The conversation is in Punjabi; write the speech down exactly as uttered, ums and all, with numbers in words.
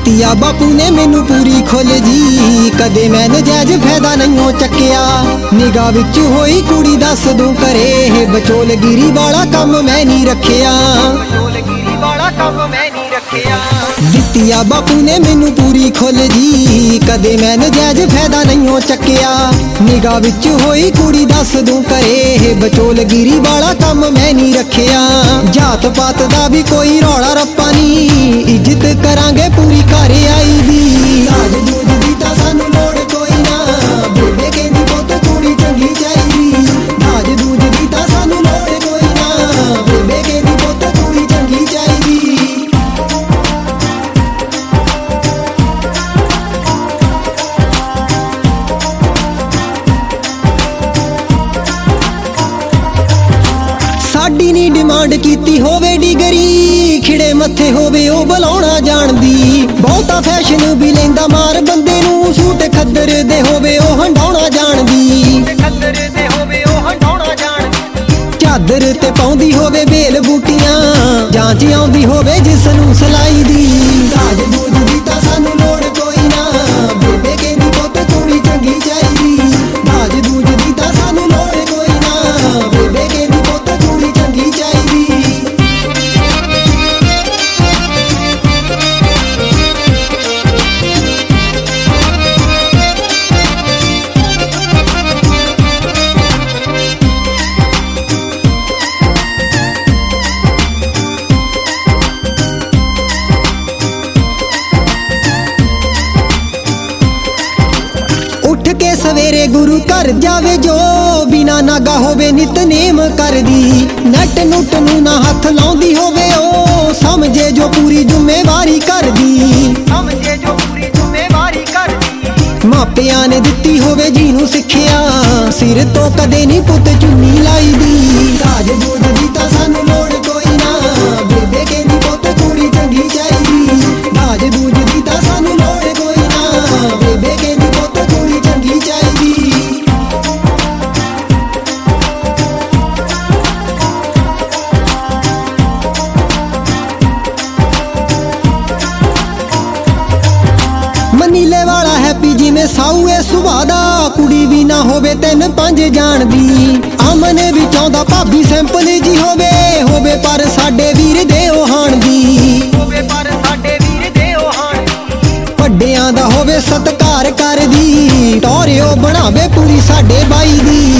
ਦਿੱਤੀ ਆ ਬਾਪੂ ਨੇ ਮੈਨੂੰ ਪੂਰੀ ਖੁੱਲ ਜੀ, ਕਦੇ ਮੈਂ ਨਜਾਇਜ਼ ਫਾਇਦਾ ਨਹੀਂ ਚੱਕਿਆ। ਨਿਗਾਹ ਵਿੱਚ ਹੋਈ ਕੁੜੀ ਦੱਸ ਦੂੰ ਕਰੇ, ਵਿਚੋਲਗਿਰੀ ਵਾਲਾ ਕੰਮ ਮੈਂ ਨਹੀਂ ਰੱਖਿਆ। ਵਿਚੋਲਗਿਰੀ ਵਾਲਾ ਕੰਮ ਮੈਂ ਨਹੀਂ ਰੱਖਿਆ। ਦਿੱਤੀ ਆ ਬਾਪੂ ਨੇ ਮੈਨੂੰ ਪੂਰੀ ਖੁੱਲ ਜੀ, ਕਦੇ ਮੈਂ ਨਜਾਇਜ਼ ਫਾਇਦਾ ਨਹੀਂ ਚੱਕਿਆ। ਨਿਗਾਹ ਵਿੱਚ ਹੋਈ ਕੁੜੀ ਦੱਸ ਦੂੰ ਕਰੇ, ਵਿਚੋਲਗਿਰੀ ਵਾਲਾ ਕੰਮ ਮੈਂ ਨਹੀਂ ਰੱਖਿਆ। ਜਾਤ ਪਾਤ ਦਾ ਵੀ ਕੋਈ ਰੌਲਾ ਰੱਪਾ ਨਹੀਂ, ਇੱਜ਼ਤ ਕਰਾਂਗੇ ਪੂਰੀ ਘਰ ਆਈ ਦੀ। ਰਾਜ ਦੂਜ ਦੀ ਤਾਂ ਸਾਨੂੰ ਲੋੜ ਕੋਈ ਨਾ, ਬੇਬੇ ਕਹਿੰਦੀ ਪੁੱਤ ਕੁੜੀ ਚੰਗੀ ਚਾਹੀਦੀ। ਰਾਜ ਦੂਜ ਦੀ ਤਾਂ ਸਾਨੂੰ ਲੋੜ ਕੋਈ ਨਾ, ਬੇਬੇ ਕਹਿੰਦੀ ਪੁੱਤ ਕੁੜੀ ਚੰਗੀ ਚਾਹੀਦੀ। ਸਾਡੀ ਨੀ ਡਿਮਾਂਡ ਕੀਤੀ ਹੋਵੇ ਡਿਗਰੀ, ਖਿੜੇ ਮੱਥੇ ਹੋਵੇ ਉਹ ਬੁਲਾਉਣਾ ਜਾਣਦੀ। ਬਹੁਤਾ ਫੈਸ਼ਨ ਵੀ ਲੈਂਦਾ ਮਾਰ ਬੰਦੇ ਨੂੰ, ਸੂਟ ਖੱਦਰ ਦੇ ਹੋਵੇ ਉਹ ਹੰਡਾਉਣਾ ਜਾਣਦੀ। ਖੱਦਰ ਦੇ ਹੋਵੇ ਉਹ ਹੰਡਾਉਣਾ ਜਾਣਦੀ। ਚਾਦਰ ਤੇ ਪਾਉਂਦੀ ਹੋਵੇ ਬੇਲ ਬੂਟੀਆਂ, ਜਾਂਚ ਆਉਂਦੀ ਹੋਵੇ ਜਿਸ ਨੂੰ ਸਲਾਈ ਦੀ। ਰਾਜ ਦੂਜ ਦੀ ਤਾਂ ਸਾਨੂੰ ਲੋੜ ਕੋਈ ਨਾ, ਬੇਬੇ ਕਹਿੰਦੀ ਪੁੱਤ ਕੁੜੀ ਚੰਗੀ ਚਾਹੀਦੀ। ਰਾਜ ਦੂਜ ਦੀ ਤਾਂ ਸਾਨੂੰ ਲੋੜ ਕੋਈ ਨਾ, ਬੇਬੇ ਕਹਿੰਦੀ ਪੁੱਤ ਕੁੜੀ ਚੰਗੀ ਚਾਹੀਦੀ। ਉੱਠ ਕੇ ਸਵੇਰੇ ਗੁਰੂ ਘਰ ਜਾਵੇ ਜੋ, ਬਿਨਾ ਨਾਗਾ ਹੋਵੇ ਨਿਤਨੇਮ ਕਰਦੀ। ਨੱਟ ਨੁੱਟ ਨੂੰ ਨਾ ਹੱਥ ਲਾਉਂਦੀ ਹੋਵੇ ਉਹ, ਸਮਝੇ ਜੋ ਪੂਰੀ ਜ਼ਿੰਮੇਵਾਰੀ ਕਰਦੀ। ਸਮਝੇ ਜੋ ਪੂਰੀ ਜ਼ਿੰਮੇਵਾਰੀ ਕਰਦੀ। ਮਾਪਿਆਂ ਨੇ ਦਿੱਤੀ ਹੋਵੇ ਜਿਹਨੂੰ ਸਿੱਖਿਆ, ਸਿਰ ਤੋਂ ਕਦੇ ਨਹੀਂ ਪੁੱਤ ਚੁੰਨੀ ਲਾਈਦੀ। ਰਾਜ ਦੂਜ ਦੀ ਤਾਂ ਸਾਨੂੰ ਲੋੜ ਕੋਈ ਨਾ, ਬੇਬੇ ਕਹਿੰਦੀ ਪੁੱਤ ਕੁੜੀ ਚੰਗੀ ਚਾਹੀਦੀ। ਰਾਜ ਦੂਜ ਦੀ ਤਾਂ ਸਾਨੂੰ ਲੋੜ ਕੋਈ ਨਾ, ਬੇਬੇ ਕਹਿੰਦੀ ਪੁੱਤ ਕੁੜੀ ਚੰਗੀ ਚਾਹੀਦੀ। ਮਨੀਲੇ ਵਾਲਾ ਹੈਪੀ ਜਿਵੇਂ ਸਾਊ ਏ ਸੁਭਾਅ ਦਾ, ਕੁੜੀ ਵੀ ਨਾ ਹੋਵੇ ਤਿੰਨ ਪੰਜ ਜਾਣਦੀ। ਅਮਨ ਵੀ ਚਾਹੁੰਦਾ ਭਾਬੀ ਸਿੰਪਲ ਜੀ ਹੋਵੇ, ਹੋਵੇ ਪਰ ਸਾਡੇ ਵੀਰ ਦੇ ਉਹਹਾਣ ਦੀ। ਹੋਵੇ ਪਰ ਸਾਡੇ ਵੀਰ ਦੇ ਉਹਹਾਣ ਦੀ। ਵੱਡਿਆਂ ਦਾ ਹੋਵੇ ਸਤਿਕਾਰ ਕਰਦੀ, ਟੌਰਿਓ ਬਣਾਵੇ ਪੂਰੀ ਸਾਡੇ ਬਾਈ ਦੀ।